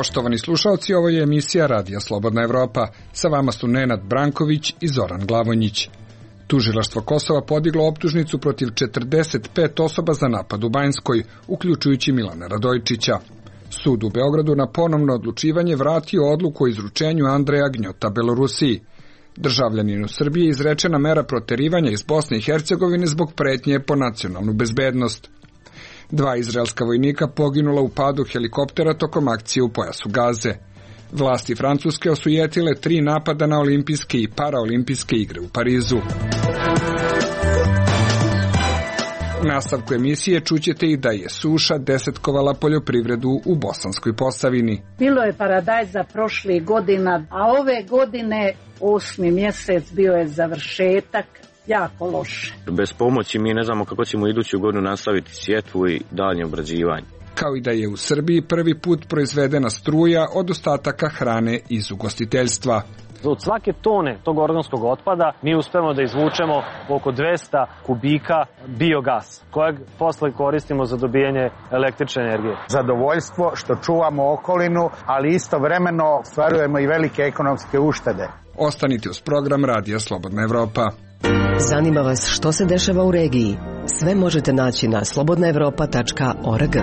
Poštovani slušalci, ovo je emisija Radija Slobodna Evropa. Sa vama su Nenad Branković i Zoran Glavonjić. Tužilaštvo Kosova podiglo optužnicu protiv 45 osoba za napad u Banjskoj, uključujući Milana Radojčića. Sud u Beogradu na ponovno odlučivanje vratio odluku o izručenju Andreja Gnjota Belorusiji. Državljaninu Srbije izrečena mera proterivanja iz Bosne i Hercegovine zbog pretnje po nacionalnu bezbednost. 2 izraelska vojnika poginula u padu helikoptera tokom akcije u pojasu Gaze. Vlasti Francuske osujetile 3 napada na olimpijske i paraolimpijske igre u Parizu. U nastavku emisije čućete i da je suša desetkovala poljoprivredu u Bosanskoj Posavini. Bilo je paradajza prošlih godina, a ove godine 8. mjesec bio je završetak. Jako loše. Bez pomoći mi ne znamo kako ćemo iduću godinu nastaviti sjetvu i dalje obrađivanje. Kao i da je u Srbiji prvi put proizvedena struja od ostataka hrane iz ugostiteljstva. Od svake tone tog organskog otpada mi uspemo da izvučemo oko 200 kubika biogas, kojeg posle koristimo za dobijanje električne energije. Zadovoljstvo što čuvamo okolinu, ali istovremeno ostvarujemo i velike ekonomske uštede. Ostanite uz program Radija Slobodna Evropa. Zanima vas što se dešava u regiji? Sve možete naći na slobodnaevropa.org.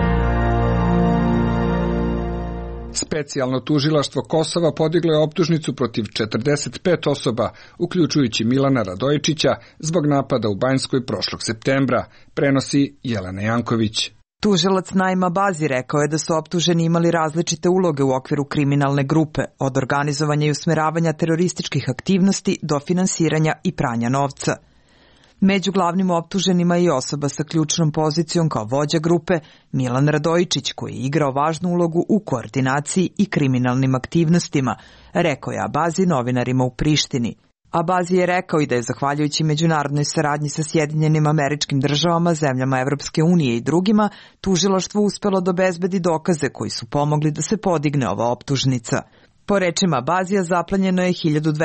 Specijalno tužilaštvo Kosova podiglo je optužnicu protiv 45 osoba, uključujući Milana Radojčića, zbog napada u Banjskoj prošlog septembra, prenosi Jelena Janković. Tužilac Naim Abazi rekao je da su optuženi imali različite uloge u okviru kriminalne grupe, od organizovanja i usmeravanja terorističkih aktivnosti do finansiranja i pranja novca. Među glavnim optuženima je i osoba sa ključnom pozicijom kao vođa grupe Milan Radojčić, koji je igrao važnu ulogu u koordinaciji i kriminalnim aktivnostima, rekao je Abazi novinarima u Prištini. Abazi je rekao i da je zahvaljujući međunarodnoj saradnji sa Sjedinjenim Američkim Državama, zemljama Evropske unije i drugima, tužilaštvo uspelo da obezbedi dokaze koji su pomogli da se podigne ova optužnica. Po rečima Abazija zaplenjeno je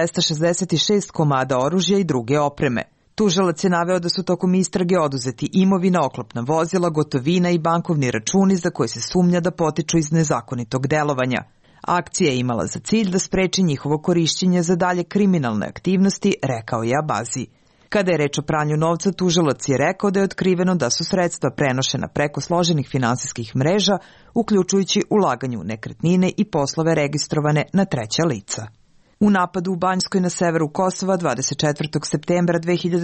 1266 komada oružja i druge opreme. Tužilac je naveo da su tokom istrage oduzeti imovina, oklopna vozila, gotovina i bankovni računi za koje se sumnja da potiču iz nezakonitog delovanja. Akcija je imala za cilj da spreči njihovo korišćenje za dalje kriminalne aktivnosti, rekao je Abazi. Kada je reč o pranju novca, tužilac je rekao da je otkriveno da su sredstva prenošena preko složenih finansijskih mreža, uključujući ulaganje u nekretnine i poslove registrovane na treća lica. U napadu u Banjskoj na severu Kosova 24. septembra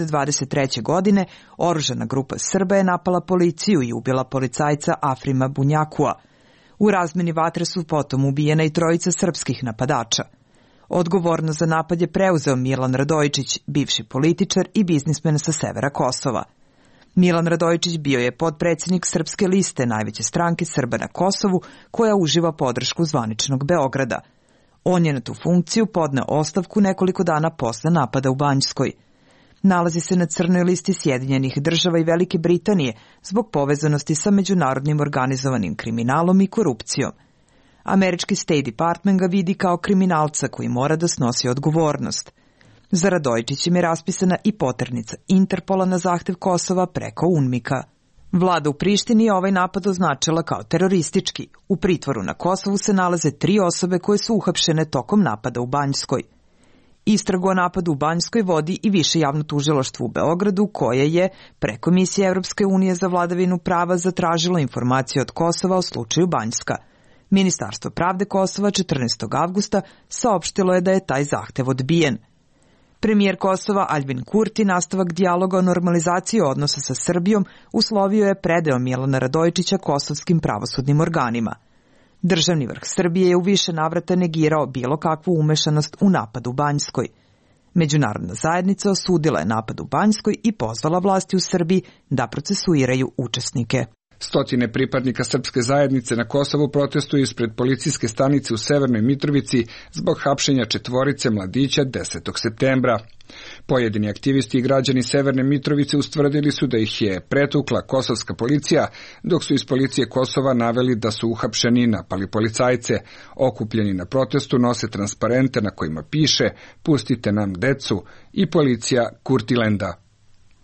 2023. godine oružana grupa Srba je napala policiju i ubila policajca Afrima Bunjakua. U razmeni vatre su potom ubijena i 3 srpskih napadača. Odgovornost za napad je preuzeo Milan Radojčić, bivši političar i biznismen sa severa Kosova. Milan Radojčić bio je potpredsjednik Srpske liste, najveće stranke Srba na Kosovu, koja uživa podršku zvaničnog Beograda. On je na tu funkciju podneo ostavku nekoliko dana posle napada u Banjskoj. Nalazi se na crnoj listi Sjedinjenih Država i Velike Britanije zbog povezanosti sa međunarodnim organizovanim kriminalom i korupcijom. Američki State Department ga vidi kao kriminalca koji mora da snosi odgovornost. Za Radojčićem je raspisana i poternica Interpola na zahtev Kosova preko UNMIK-a. Vlada u Prištini je ovaj napad označila kao teroristički. U pritvoru na Kosovu se nalaze 3 osobe koje su uhapšene tokom napada u Banjskoj. Istragu o napadu u Banjskoj vodi i Više javno tužilaštvo u Beogradu, koje je preko misije Evropske unije za vladavinu prava zatražilo informacije od Kosova o slučaju Banjska. Ministarstvo pravde Kosova 14. avgusta saopštilo je da je taj zahtev odbijen. Premijer Kosova Aljbin Kurti nastavak dijaloga o normalizaciji odnosa sa Srbijom uslovio je predeo Milana Radojčića kosovskim pravosudnim organima. Državni vrh Srbije je u više navrata negirao bilo kakvu umešanost u napad u Banjskoj. Međunarodna zajednica osudila je napad u Banjskoj i pozvala vlasti u Srbiji da procesuiraju učesnike. Stotine pripadnika srpske zajednice na Kosovu protestuju ispred policijske stanice u Severnoj Mitrovici zbog hapšenja 4 mladića 10. septembra. Pojedini aktivisti i građani Severne Mitrovice ustvrdili su da ih je pretukla kosovska policija, dok su iz policije Kosova naveli da su uhapšeni i napali policajce. Okupljeni na protestu nose transparente na kojima piše "Pustite nam decu" i policija Kurtilenda.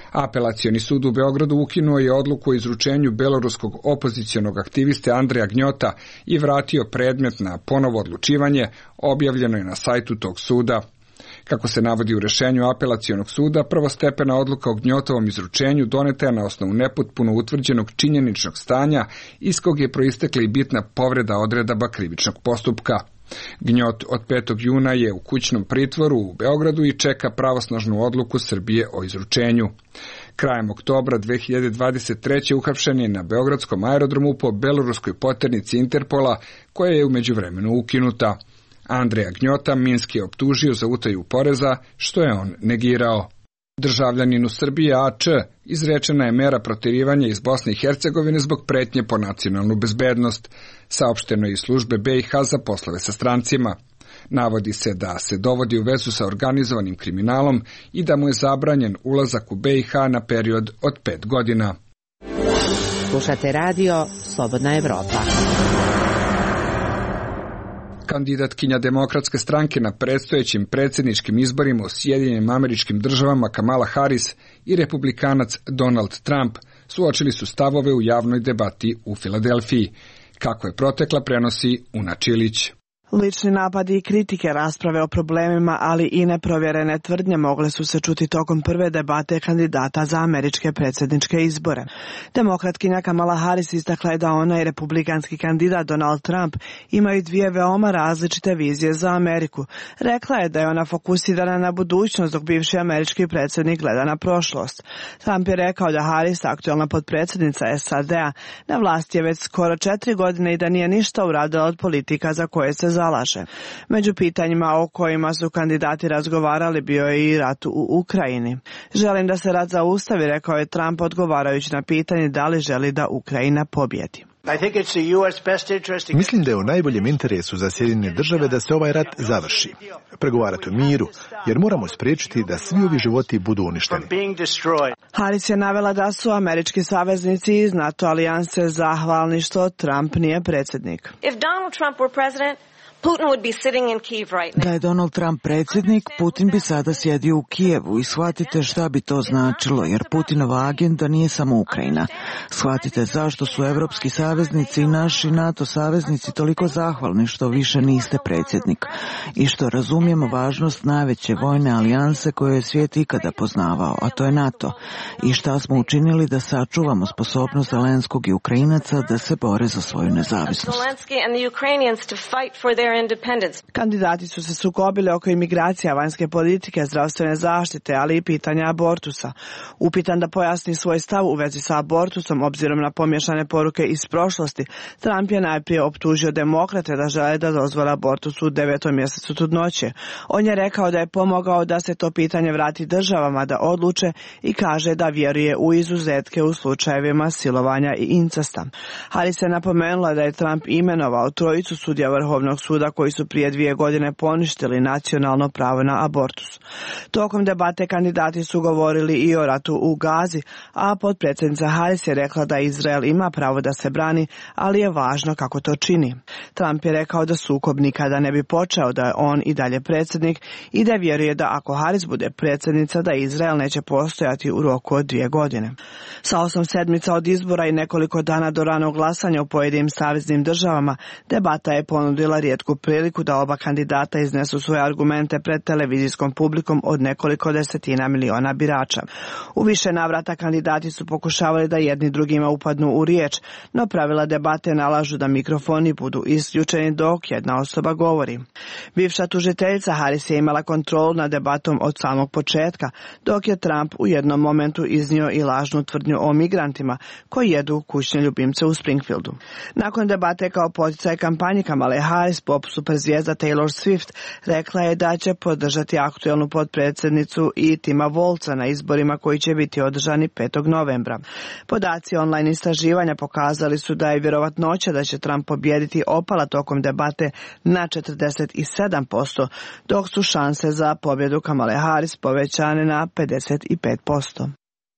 Apelacioni sud u Beogradu ukinuo je odluku o izručenju beloruskog opozicionog aktiviste Andreja Gnjota i vratio predmet na ponovo odlučivanje, objavljeno je na sajtu tog suda. Kako se navodi u rešenju apelacionog suda, prvostepena odluka o Gnjotovom izručenju doneta je na osnovu nepotpuno utvrđenog činjeničnog stanja iz kog je proistekla i bitna povreda odredaba krivičnog postupka. Gnjot od 5. juna je u kućnom pritvoru u Beogradu i čeka pravosnažnu odluku Srbije o izručenju. Krajem oktobra 2023. uhapšen je na beogradskom aerodromu po beloruskoj poternici Interpola, koja je u međuvremenu ukinuta. Andreja Gnjota Minski je optužio za utaju poreza, što je on negirao. Državljaninu Srbije A.Č. izrečena je mera proterivanja iz Bosne i Hercegovine zbog pretnje po nacionalnu bezbednost, saopšteno je iz službe BiH za poslove sa strancima. Navodi se da se dovodi u vezu sa organizovanim kriminalom i da mu je zabranjen ulazak u BiH na period od 5 godina. Slušate radio Slobodna Evropa. Kandidatkinja Demokratske stranke na predstojećim predsjedničkim izborima u Sjedinjenim Američkim Državama Kamala Harris i republikanac Donald Trump suočili su stavove u javnoj debati u Filadelfiji. Kako je protekla, prenosi Una Čilić. Lični napadi i kritike, rasprave o problemima, ali i neprovjerene tvrdnje mogle su se čuti tokom prve debate kandidata za američke predsjedničke izbore. Demokratkinja Kamala Harris istakla je da ona i republikanski kandidat Donald Trump imaju dvije veoma različite vizije za Ameriku. Rekla je da je ona fokusirana na budućnost, dok bivši američki predsjednik gleda na prošlost. Trump je rekao da Harris, aktualna potpredsjednica SAD-a, na vlasti je već skoro 4 godine i da nije ništa uradila od politika za koje se zalaže. Među pitanjima o kojima su kandidati razgovarali bio je i rat u Ukrajini. Želim da se rat zaustavi, rekao je Trump odgovarajući na pitanje da li želi da Ukrajina pobjedi. Mislim da je u najboljem interesu za Sjedinjene Države da se ovaj rat završi. Pregovarati o miru, jer moramo spriječiti da svi ovi životi budu uništeni. Harris je navela da su američki saveznici iz NATO alijanse zahvalni što Trump nije predsjednik. Da je Donald Trump predsjednik, Putin bi sada sjedio u Kijevu i shvatite šta bi to značilo, jer Putinova agenda nije samo Ukrajina. Shvatite zašto su evropski saveznici i naši NATO saveznici toliko zahvalni što više niste predsjednik i što razumijemo važnost najveće vojne alijanse koju je svijet ikada poznavao, a to je NATO, i šta smo učinili da sačuvamo sposobnost Zelenskog i Ukrajinaca da se bore za svoju nezavisnost. Kandidati su se sukobili oko imigracija, vanjske politike, zdravstvene zaštite, ali i pitanja abortusa. Upitan da pojasni svoj stav u vezi sa abortusom, obzirom na pomiješane poruke iz prošlosti, Trump je najprije optužio demokrate da žele da dozvole abortus u 9. mjesecu trudnoće. On je rekao da je pomogao da se to pitanje vrati državama da odluče i kaže da vjeruje u izuzetke u slučajevima silovanja i incesta. Harris je napomenula da je Trump imenovao 3 sudija Vrhovnog suda koji su prije 2 godine poništili nacionalno pravo na abortus. Tokom debate kandidati su govorili i o ratu u Gazi, a potpredsjednica Harris je rekla da Izrael ima pravo da se brani, ali je važno kako to čini. Trump je rekao da sukob nikada ne bi počeo, da je on i dalje predsjednik i da vjeruje da ako Harris bude predsjednica, da Izrael neće postojati u roku od 2 godine. Sa 8 sedmica od izbora i nekoliko dana do ranog glasanja u pojedinim saveznim državama, debata je ponudila rijetku priliku da oba kandidata iznesu svoje argumente pred televizijskom publikom od nekoliko desetina miliona birača. U više navrata kandidati su pokušavali da jedni drugima upadnu u riječ, no pravila debate nalažu da mikrofoni budu isključeni dok jedna osoba govori. Bivša tužiteljica Harris je imala kontrolu nad debatom od samog početka, dok je Trump u jednom momentu iznio i lažnu tvrdnju o migrantima koji jedu kućne ljubimce u Springfieldu. Nakon debate kao poticaj kampanji Kamale Harris, pop superzvijezda Taylor Swift rekla je da će podržati aktuelnu potpredsjednicu i Tima Volca na izborima koji će biti održani 5. novembra. Podaci online istraživanja pokazali su da je vjerovatnoća da će Trump pobijediti opala tokom debate na 47%, dok su šanse za pobjedu Kamale Harris povećane na 55%.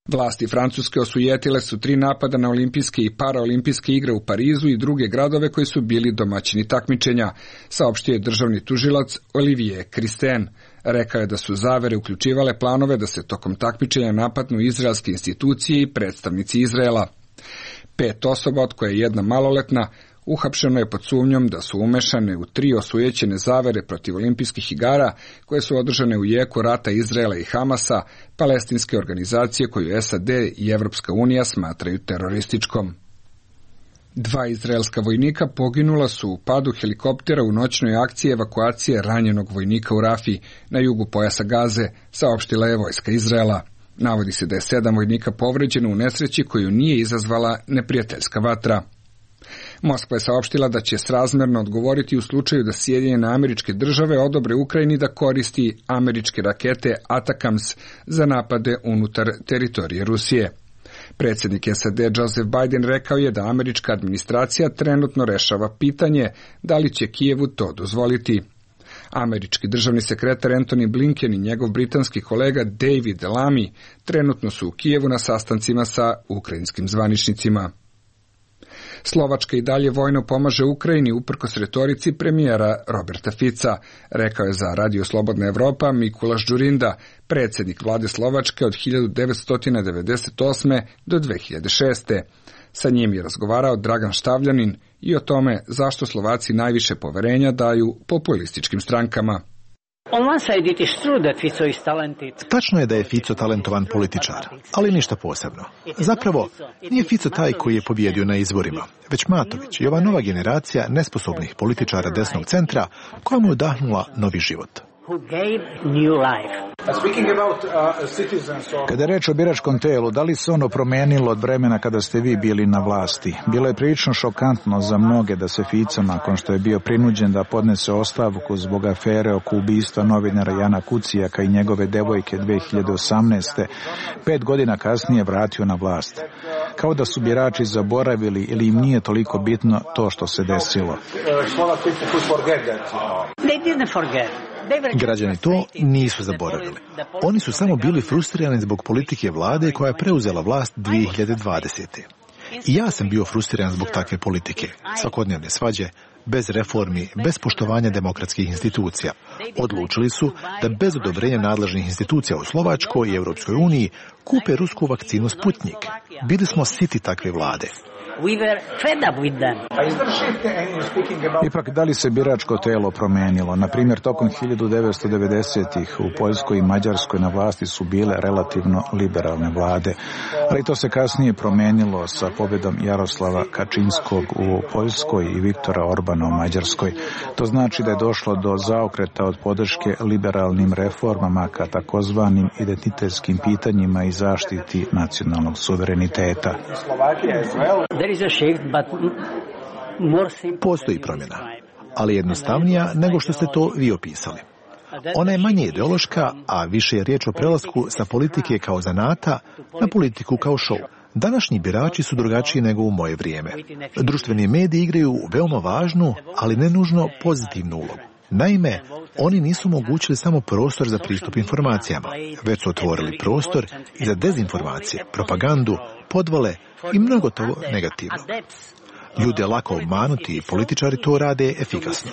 Vlasti Francuske osujetile su 3 napada na olimpijske i paraolimpijske igre u Parizu i druge gradove koji su bili domaćini takmičenja, saopštio je državni tužilac Olivier Christen. Rekao je da su zavere uključivale planove da se tokom takmičenja napadnu izraelske institucije i predstavnici Izraela. 5 osoba, od koje je jedna maloletna, uhapšeno je pod sumnjom da su umešane u 3 osujećene zavere protiv olimpijskih igara koje su održane u jeku rata Izraela i Hamasa, palestinske organizacije koju SAD i Evropska unija smatraju terorističkom. 2 izraelska vojnika poginula su u padu helikoptera u noćnoj akciji evakuacije ranjenog vojnika u Rafi na jugu pojasa Gaze, saopštila je vojska Izraela. Navodi se da je 7 vojnika povređeno u nesreći koju nije izazvala neprijateljska vatra. Moskva je saopštila da će srazmerno odgovoriti u slučaju da Sjedinjene Američke Države odobre Ukrajini da koristi američke rakete Atacams za napade unutar teritorije Rusije. Predsjednik SAD Joseph Biden rekao je da američka administracija trenutno rešava pitanje da li će Kijevu to dozvoliti. Američki državni sekretar Antony Blinken i njegov britanski kolega David Lammy trenutno su u Kijevu na sastancima sa ukrajinskim zvaničnicima. Slovačka i dalje vojno pomaže Ukrajini uprkos retorici premijera Roberta Fica, rekao je za Radio Slobodna Evropa Mikulaš Đurinda, predsjednik vlade Slovačke od 1998. do 2006. Sa njim je razgovarao Dragan Štavljanin i o tome zašto Slovaci najviše poverenja daju populističkim strankama. Tačno je da je Fico talentovan političar, ali ništa posebno. Zapravo, nije Fico taj koji je pobjedio na izborima, već Matović i ova nova generacija nesposobnih političara desnog centra koja mu je udahnula novi život. Kada je reč o biračkom telu, da li se ono promenilo od vremena kada ste vi bili na vlasti? Bilo je prilično šokantno za mnoge da se Fico, nakon što je bio prinuđen da podnese ostavku zbog afere oko ubistva novinara Jana Kucijaka i njegove devojke 2018. 5 godina kasnije vratio na vlast. Kao da su birači zaboravili ili im nije toliko bitno to što se desilo. Građani to nisu zaboravili. Oni su samo bili frustrirani zbog politike vlade koja je preuzela vlast 2020. I ja sam bio frustriran zbog takve politike. Svakodnevne svađe, bez reformi, bez poštovanja demokratskih institucija. Odlučili su da bez odobrenja nadležnih institucija u Slovačkoj i Europskoj uniji kupe rusku vakcinu Sputnik. Bili smo siti takve vlade. Ipak, da li se biračko telo promenilo? Na primjer, tokom 1990-ih u Poljskoj i Mađarskoj na vlasti su bile relativno liberalne vlade, ali to se kasnije promenilo sa pobjedom Jaroslava Kačinskog u Poljskoj i Viktora Orbana u Mađarskoj. To znači da je došlo do zaokreta od podrške liberalnim reformama ka takozvanim identitetskim pitanjima i zaštiti nacionalnog suvereniteta. Postoji promjena, ali jednostavnija nego što ste to vi opisali. Ona je manje ideološka, a više je riječ o prelasku sa politike kao zanata na politiku kao show. Današnji birači su drugačiji nego u moje vrijeme. Društveni mediji igraju veoma važnu, ali ne nužno pozitivnu ulogu. Naime, oni nisu omogućili samo prostor za pristup informacijama, već su otvorili prostor i za dezinformacije, propagandu, podvale i mnogo toga negativno. Ljude je lako obmanuti i političari to rade efikasno.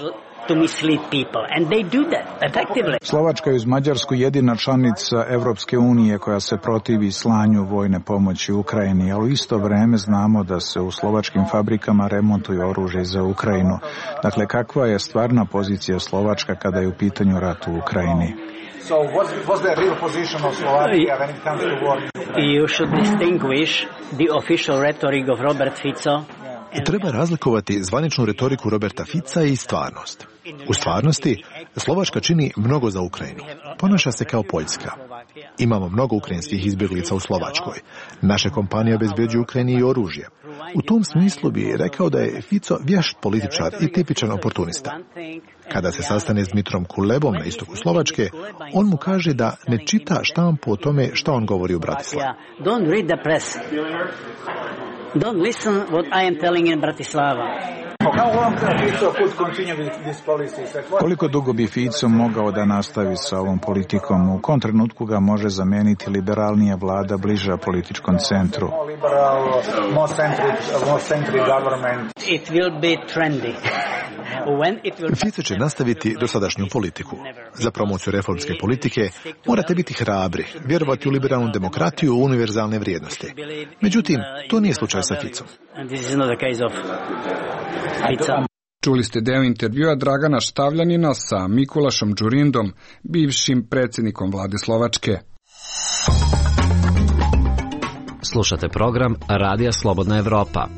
Slovačka je uz Mađarsku jedina članica Evropske unije koja se protivi slanju vojne pomoći Ukrajini, ali u isto vrijeme znamo da se u slovačkim fabrikama remontuju oružje za Ukrajinu. Dakle, kakva je stvarna pozicija Slovačka kada je u pitanju rat u Ukrajini? So was the real position of Slovakia when it comes to war? You should distinguish the official rhetoric of Robert Fico. Treba razlikovati zvaničnu retoriku Roberta Fica i stvarnost. U stvarnosti, Slovačka čini mnogo za Ukrajinu. Ponaša se kao Poljska. Imamo mnogo ukrajinskih izbjeglica u Slovačkoj. Naše kompanije obezbeđuju Ukrajini i oružje. U tom smislu bi rekao da je Fico vješt političar i tipičan oportunista. Kada se sastane s Dmitrom Kulebom na istoku Slovačke, on mu kaže da ne čita štampu o tome šta on govori u Bratislavi. Don't read the press. Don't listen what I am telling in Bratislava. Koliko dugo bi Fico mogao da nastavi sa ovom politikom? U kom trenutku ga može zameniti liberalnija vlada bliža političkom centru? It will be trendy. Fico će nastaviti dosadašnju politiku. Za promociju reformske politike morate biti hrabri, vjerovati u liberalnu demokratiju i univerzalne vrijednosti. Međutim, to nije slučaj sa Ficom. Čuli ste deo intervjua Dragana Štavljanina sa Mikulašom Đurindom, bivšim predsjednikom vlade Slovačke. Slušate program Radija Slobodna Evropa.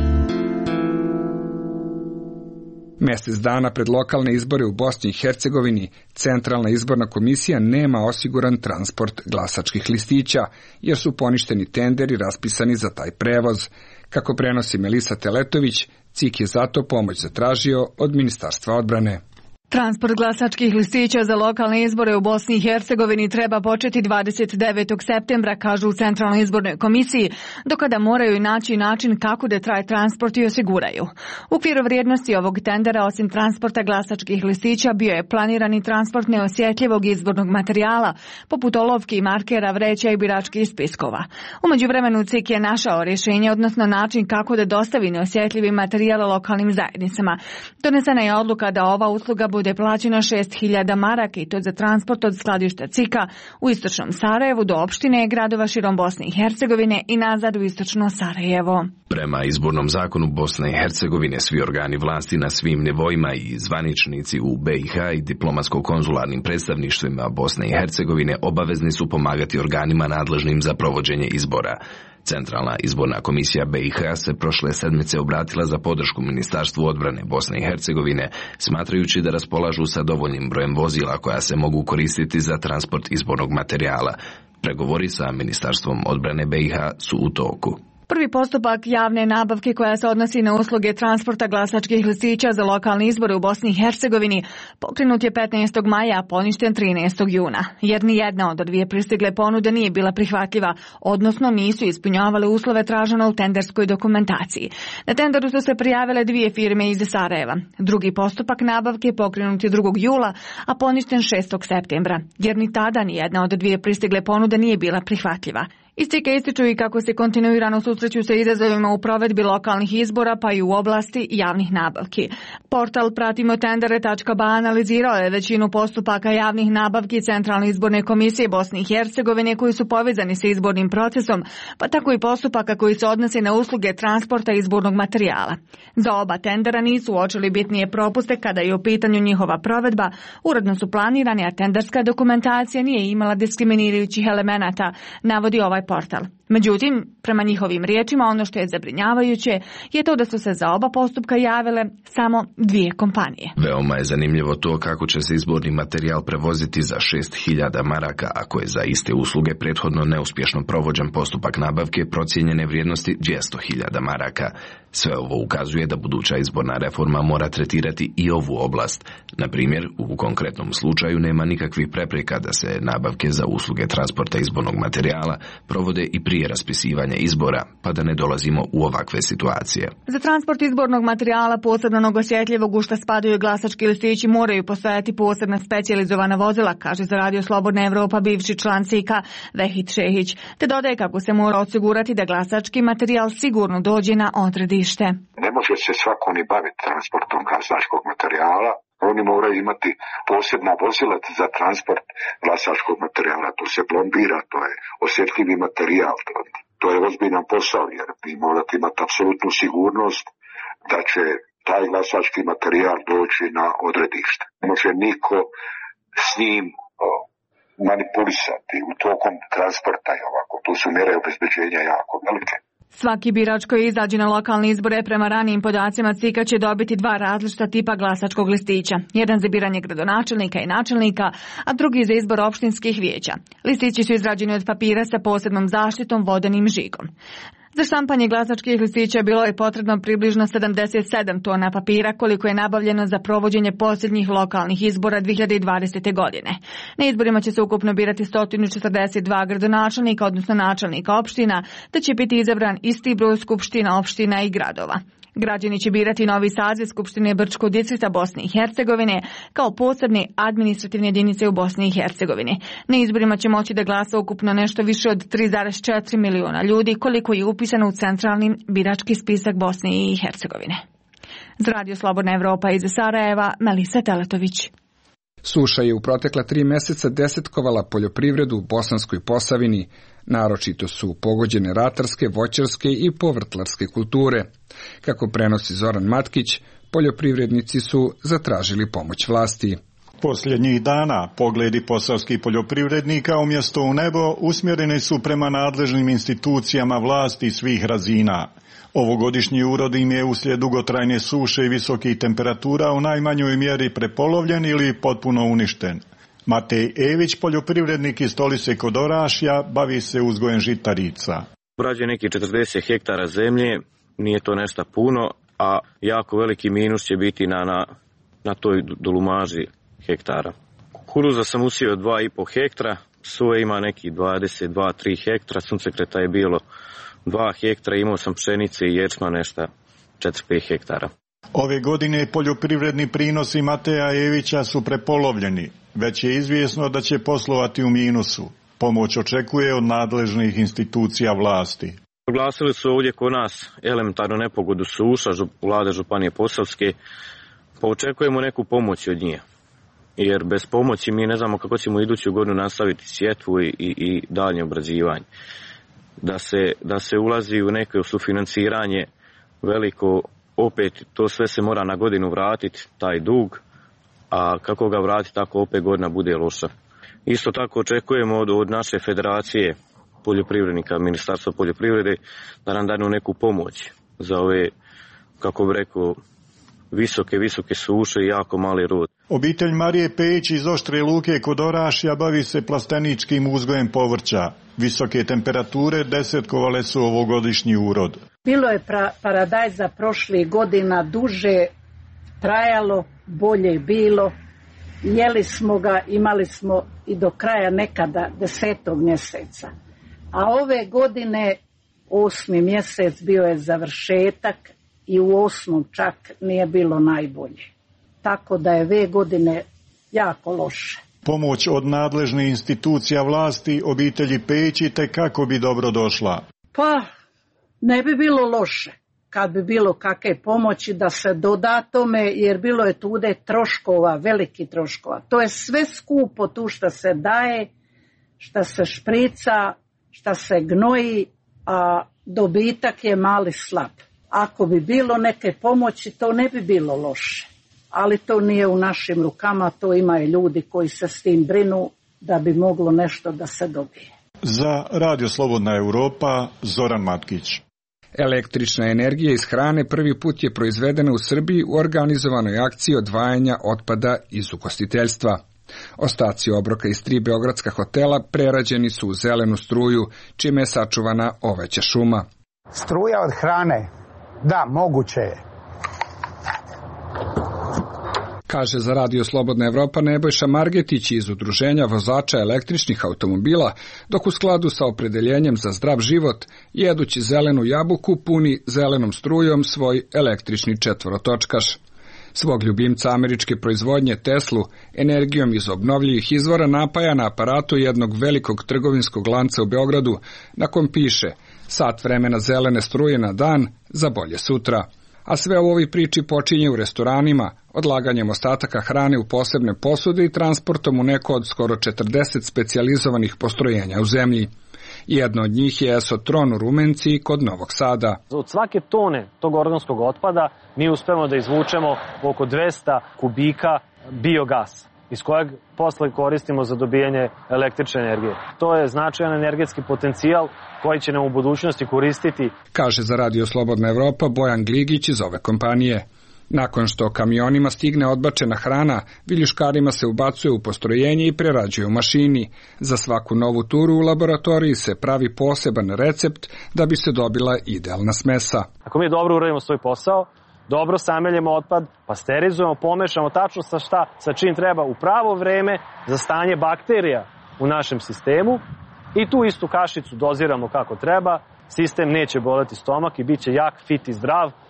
Mjesec dana pred lokalne izbore u Bosni i Hercegovini, Centralna izborna komisija nema osiguran transport glasačkih listića, jer su poništeni tenderi raspisani za taj prevoz. Kako prenosi Melisa Teletović, CIK je zato pomoć zatražio od Ministarstva odbrane. Transport glasačkih listića za lokalne izbore u Bosni i Hercegovini treba početi 29. septembra, kažu u Centralnoj izbornoj komisiji, do kada moraju naći način kako da traje transport i osiguraju. U okviru vrijednosti ovog tendera, osim transporta glasačkih listića, bio je planirani transport neosjetljivog izbornog materijala, poput olovki i markera, vreća i biračkih spiskova. U međuvremenu CIK je našao rješenje, odnosno način kako da dostavi neosjetljivi materijal lokalnim zajednicama. Donesena je odluka da ova usluga bude plaćeno 6.000 maraka i to za transport od skladišta CIK-a u istočnom Sarajevu do opštine i gradova širom Bosne i Hercegovine i nazad u istočno Sarajevo. Prema izbornom zakonu Bosne i Hercegovine, svi organi vlasti na svim nivoima i zvaničnici u BiH i diplomatsko-konzularnim predstavništvima Bosne i Hercegovine obavezni su pomagati organima nadležnim za provođenje izbora. Centralna izborna komisija BiH se prošle sedmice obratila za podršku Ministarstvu odbrane Bosne i Hercegovine, smatrajući da raspolažu sa dovoljnim brojem vozila koja se mogu koristiti za transport izbornog materijala. Pregovori sa Ministarstvom odbrane BiH su u toku. Prvi postupak javne nabavke koja se odnosi na usluge transporta glasačkih listića za lokalne izbore u Bosni i Hercegovini pokrenut je 15. maja, a poništen 13. juna, jer ni jedna od dvije pristigle ponude nije bila prihvatljiva, odnosno nisu ispunjavale uslove traženo u tenderskoj dokumentaciji. Na tenderu su se prijavile dvije firme iz Sarajeva. Drugi postupak nabavke pokrenut je 2. jula, a poništen 6. septembra, jer ni tada ni jedna od dvije pristigle ponude nije bila prihvatljiva. Iz CIK-a ističu i kako se kontinuirano susreću sa izazovima u provedbi lokalnih izbora pa i u oblasti javnih nabavki. Portal pratimotendere.ba analizirao je većinu postupaka javnih nabavki Centralne izborne komisije Bosne i Hercegovine koji su povezani sa izbornim procesom, pa tako i postupaka koji se odnose na usluge transporta izbornog materijala. Za oba tendera nisu uočili bitnije propuste kada je u pitanju njihova provedba, uredno su planirane, a tenderska dokumentacija nije imala diskriminirajućih elemenata, navodi ovaj portal. Međutim, prema njihovim riječima, ono što je zabrinjavajuće je to da su se za oba postupka javile samo dvije kompanije. Veoma je zanimljivo to kako će se izborni materijal prevoziti za 6.000 maraka, ako je za iste usluge prethodno neuspješno provođen postupak nabavke procijenjene vrijednosti 200.000 maraka. Sve ovo ukazuje da buduća izborna reforma mora tretirati i ovu oblast. Na primjer, u konkretnom slučaju nema nikakvih prepreka da se nabavke za usluge transporta izbornog materijala provode i prije raspisivanja izbora, pa da ne dolazimo u ovakve situacije. Za transport izbornog materijala posebno osjetljivog u šta spadaju glasački listići moraju postojati posebna specijalizovana vozila, kaže za Radio Slobodna Evropa bivši član CIK-a Vehid Šehić, te dodaje kako se mora osigurati da glasački materijal sigurno dođe na odredište. Ne može se svako ni baviti transportom glasačkog materijala. Oni moraju imati posebna vozila za transport glasačkog materijala. To se plombira, to je osjetljivi materijal. To je ozbiljan posao jer vi morate imati apsolutnu sigurnost da će taj glasački materijal doći na odredište. Ne može niko s njim manipulisati u tokom transporta i ovako. Tu su mjere obezbeđenja jako velike. Svaki birač koji izađe na lokalne izbore prema ranijim podacima CIK-a će dobiti dva različita tipa glasačkog listića. Jedan za biranje gradonačelnika i načelnika, a drugi za izbor opštinskih vijeća. Listići su izrađeni od papira sa posebnom zaštitom vodenim žigom. Za štampanje glasačkih listića bilo je potrebno približno 77 tona papira koliko je nabavljeno za provođenje posljednjih lokalnih izbora 2020. godine. Na izborima će se ukupno birati 142 gradonačelnika, odnosno načelnika opština, te će biti izabran isti broj skupština opština i gradova. Građani će birati novi saziv Skupštine Brčkog distrikta Bosne i Hercegovine kao posebne administrativne jedinice u Bosni i Hercegovini. Na izborima će moći da glasa ukupno nešto više od 3,4 miliona ljudi, koliko je upisano u centralni birački spisak Bosne i Hercegovine. Za Radio Slobodna Evropa iz Sarajeva, Melisa Teletović. Suša je u protekla 3 meseca desetkovala poljoprivredu u Bosanskoj Posavini. Naročito su pogođene ratarske, voćarske i povrtlarske kulture. Kako prenosi Zoran Matkić, poljoprivrednici su zatražili pomoć vlasti. Posljednjih dana pogledi posavskih poljoprivrednika umjesto u nebo usmjereni su prema nadležnim institucijama vlasti svih razina. Ovogodišnji urod im je uslijed dugotrajne suše i visokih temperatura u najmanjoj mjeri prepolovljen ili potpuno uništen. Matej Ević, poljoprivrednik iz Stolice kod Orašja, bavi se uzgojem žitarica. Obrađuje neki 40 hektara zemlje, nije to nešto puno, a jako veliki minus će biti na toj dolumaži hektara. Kukuruza sam usio 2,5 hektara, soje ima neki 22-3 hektara, suncekreta je bilo 2 hektara, imao sam pšenice i ječma nešto 4-5 hektara. Ove godine poljoprivredni prinosi Mateja Evića su prepolovljeni. Već je izvjesno da će poslovati u minusu. Pomoć očekuje od nadležnih institucija vlasti. Proglasili su ovdje kod nas elementarnu nepogodu suša, vlade Županije Posavske, pa očekujemo neku pomoć od njih. Jer bez pomoći mi ne znamo kako ćemo iduću godinu nastaviti sjetvu i daljnje obrađivanje. Da se ulazi u neko sufinanciranje veliko, opet to sve se mora na godinu vratiti, taj dug, a kako ga vratiti, tako opet godina bude loša. Isto tako očekujemo od naše federacije poljoprivrednika, Ministarstva poljoprivrede, da nam danu neku pomoć za ove, kako bi rekao, visoke suše i jako mali rod. Obitelj Marije Pejić iz Oštre Luke kod Orašja bavi se plasteničkim uzgojem povrća. Visoke temperature desetkovale su ovogodišnji urod. Bilo je paradajza prošlih godina duže trajalo, bolje bilo. Jeli smo ga, imali smo i do kraja nekada 10. mjeseca. A ove godine 8. mjesec bio je završetak i u 8. čak nije bilo najbolje. Tako da je ove godine jako loše. Pomoć od nadležnih institucija vlasti obitelji Pejić kako bi dobro došla. Pa ne bi bilo loše kad bi bilo kakve pomoći da se doda tome, jer bilo je tude troškova, veliki troškova. To je sve skupo tu što se daje, što se šprica, što se gnoji, a dobitak je mali slab. Ako bi bilo neke pomoći, to ne bi bilo loše. Ali to nije u našim rukama, to imaju ljudi koji se s tim brinu da bi moglo nešto da se dobije. Za Radio Slobodna Evropa, Zoran Matkić. Električna energija iz hrane prvi put je proizvedena u Srbiji u organizovanoj akciji odvajanja otpada iz ugostiteljstva. Ostaci obroka iz 3 beogradska hotela prerađeni su u zelenu struju, čime je sačuvana oveća šuma. Struja od hrane, da, moguće je. Kaže za Radio Slobodna Evropa Nebojša Margetić iz Udruženja vozača električnih automobila, dok u skladu sa opredeljenjem za zdrav život, jedući zelenu jabuku, puni zelenom strujom svoj električni četvorotočkaš. Svog ljubimca američke proizvodnje Teslu energijom iz obnovljivih izvora napaja na aparatu jednog velikog trgovinskog lanca u Beogradu, na kom piše sat vremena zelene struje na dan za bolje sutra. A sve u ovoj priči počinje u restoranima, odlaganjem ostataka hrane u posebne posude i transportom u neko od skoro 40 specijalizovanih postrojenja u zemlji. Jedno od njih je Esotron u Rumenci kod Novog Sada. Od svake tone tog organskog otpada mi uspemo da izvučemo oko 200 kubika biogasa, iz kojeg posle koristimo za dobijanje električne energije. To je značajan energetski potencijal koji će nam u budućnosti koristiti. Kaže za Radio Slobodna Evropa Bojan Gligić iz ove kompanije. Nakon što kamionima stigne odbačena hrana, viljuškarima se ubacuje u postrojenje i prerađuje u mašini. Za svaku novu turu u laboratoriji se pravi poseban recept da bi se dobila idealna smesa. Ako mi dobro uradimo svoj posao, dobro sameljemo otpad, pasterizujemo, pomešamo tačno sa čim treba u pravo vreme za stanje bakterija u našem sistemu i tu istu kašicu doziramo kako treba, sistem neće boleti stomak i bit će jak, fit i zdrav.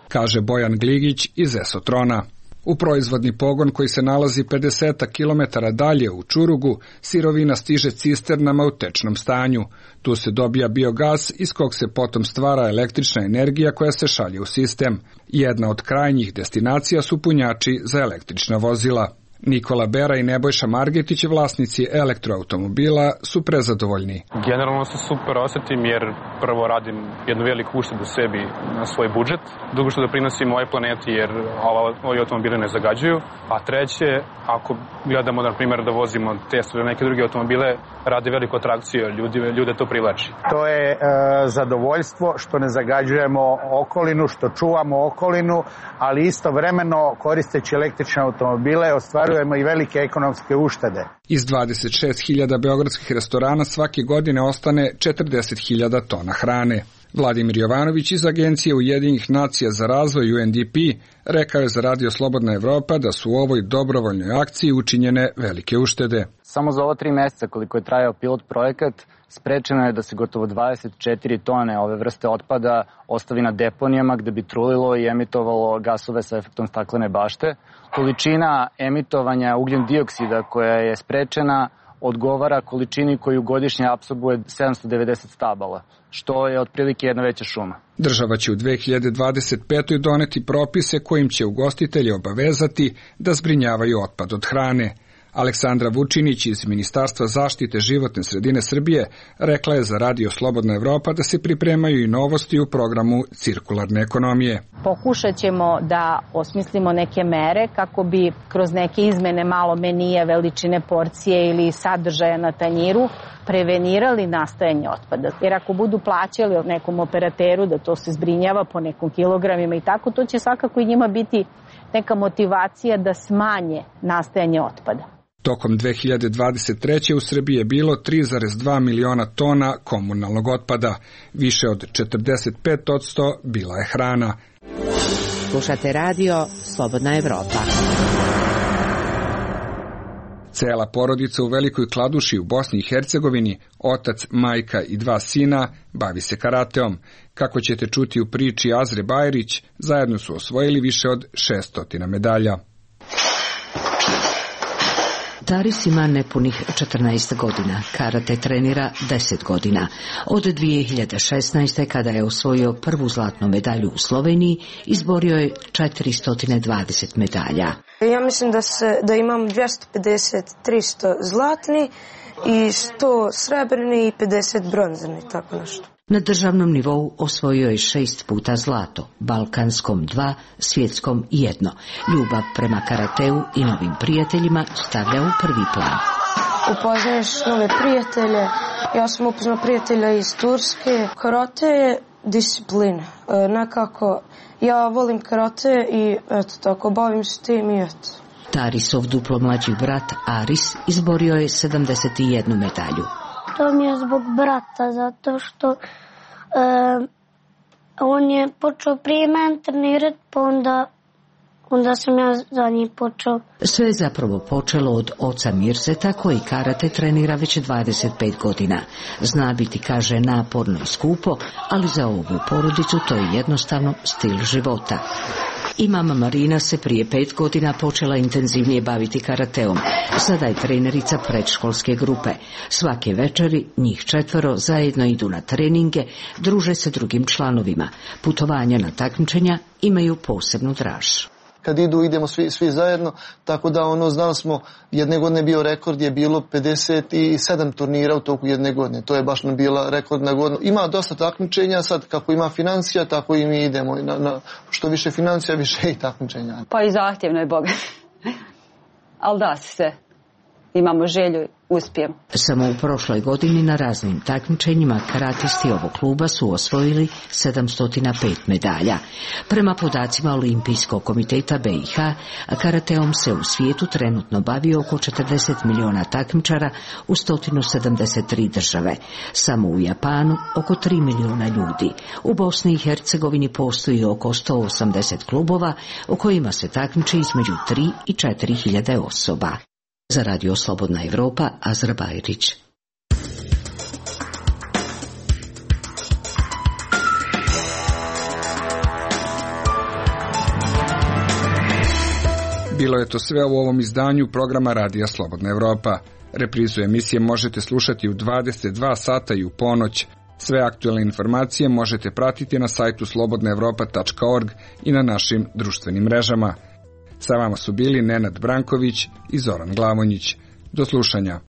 kaže Bojan Gligić iz Esotrona. U proizvodni pogon koji se nalazi 50 km dalje u Čurugu, sirovina stiže cisternama u tečnom stanju. Tu se dobija biogas iz kog se potom stvara električna energija koja se šalje u sistem. Jedna od krajnjih destinacija su punjači za električna vozila. Nikola Bera i Nebojša Margetić, vlasnici elektroautomobila, su prezadovoljni. Generalno se super osetim jer prvo radim jednu veliku uštedu sebi na svoj budžet, drugo što doprinosim ovoj planeti jer ovi automobili ne zagađuju, a treće, ako gledamo na primjer da vozimo Tesla ili neke druge automobile, radi veliku atrakciju, ljude to privlači. To je zadovoljstvo što ne zagađujemo okolinu, što čuvamo okolinu, ali istovremeno koristeći električne automobile ostvarujemo i velike ekonomske uštede. Iz 26.000 beogradskih restorana svake godine ostane 40.000 tona hrane. Vladimir Jovanović iz Agencije Ujedinjenih nacija za razvoj UNDP rekao je za Radio Slobodna Evropa da su u ovoj dobrovoljnoj akciji učinjene velike uštede. Samo za ovo 3 meseca koliko je trajao pilot projekat, sprečeno je da se gotovo 24 tone ove vrste otpada ostavi na deponijama gde bi trulilo i emitovalo gasove sa efektom staklene bašte. Količina emitovanja ugljen dioksida koja je sprečena odgovara količini koju godišnje apsorbuje 790 stabala, što je otprilike jedna veća šuma. Država će u 2025. doneti propise kojim će ugostitelje obavezati da zbrinjavaju otpad od hrane. Aleksandra Vučinić iz Ministarstva zaštite životne sredine Srbije rekla je za Radio Slobodna Evropa da se pripremaju i novosti u programu cirkularne ekonomije. Pokušat ćemo da osmislimo neke mere kako bi kroz neke izmene malo menije, veličine porcije ili sadržaja na tanjiru prevenirali nastajanje otpada. Jer ako budu plaćali nekom operateru da to se zbrinjava po nekom kilogramima i tako, to će svakako i njima biti neka motivacija da smanje nastajanje otpada. Tokom 2023. u Srbiji je bilo 3,2 miliona tona komunalnog otpada. Više od 45% bila je hrana. Slušate radio Slobodna Evropa. Cela porodica u Velikoj Kladuši u Bosni i Hercegovini, otac, majka i 2 sina, bavi se karateom. Kako ćete čuti u priči Azre Bajrić, zajedno su osvojili više od 600 medalja. Taris ima nepunih 14 godina, karate trenira 10 godina. Od 2016. kada je osvojio prvu zlatnu medalju u Sloveniji, izborio je 420 medalja. Ja mislim da imam 250-300 zlatni i 100 srebrni i 50 bronzani, tako nešto. Na državnom nivou osvojio je 6 puta zlato, balkanskom 2, svjetskom 1. Ljubav prema karateu i novim prijateljima stavlja u prvi plan. Upoznaješ nove prijatelje, ja sam upoznao prijatelja iz Turske. Karate je disciplina, nekako ja volim karate i eto tako, bavim se tim i eto. Tarisov duplo mlađi brat Aris izborio je 71 medalju. To mi je zbog brata, zato što on je počeo prije mene trenirati, pa onda sam ja za njih počeo. Sve je zapravo počelo od oca Mirseta koji karate trenira već 25 godina. Zna biti, kaže, naporno i skupo, ali za ovu porodicu to je jednostavno stil života. I mama Marina se prije 5 godina počela intenzivnije baviti karateom. Sada je trenerica predškolske grupe. Svake večeri njih 4 zajedno idu na treninge, druže se drugim članovima. Putovanja na takmičenja imaju posebnu draž. Kad idemo svi zajedno, tako da znali smo, jedne godine bio rekord, je bilo 57 turnira u toku jedne godine. To je baš nam bila rekordna godina. Ima dosta takmičenja, sad kako ima financija, tako i mi idemo. Što više financija, više i takmičenja. Pa i zahtjevno je, Boga. Ali da se, imamo želju, uspijemo. Samo u prošloj godini na raznim takmičenjima karatisti ovog kluba su osvojili 705 medalja. Prema podacima Olimpijskog komiteta BiH, karateom se u svijetu trenutno bavi oko 40 miliona takmičara u 173 države. Samo u Japanu oko 3 miliona ljudi. U Bosni i Hercegovini postoji oko 180 klubova u kojima se takmiči između 3 i 4 hiljade osoba. Za Radio Slobodna Evropa, Azra Bajrić. Bilo je to sve u ovom izdanju programa Radija Slobodna Evropa. Reprizu emisije možete slušati u 22 sata i u ponoć. Sve aktuelne informacije možete pratiti na sajtu slobodnaevropa.org i na našim društvenim mrežama. Sa vama su bili Nenad Branković i Zoran Glavonjić. Do slušanja.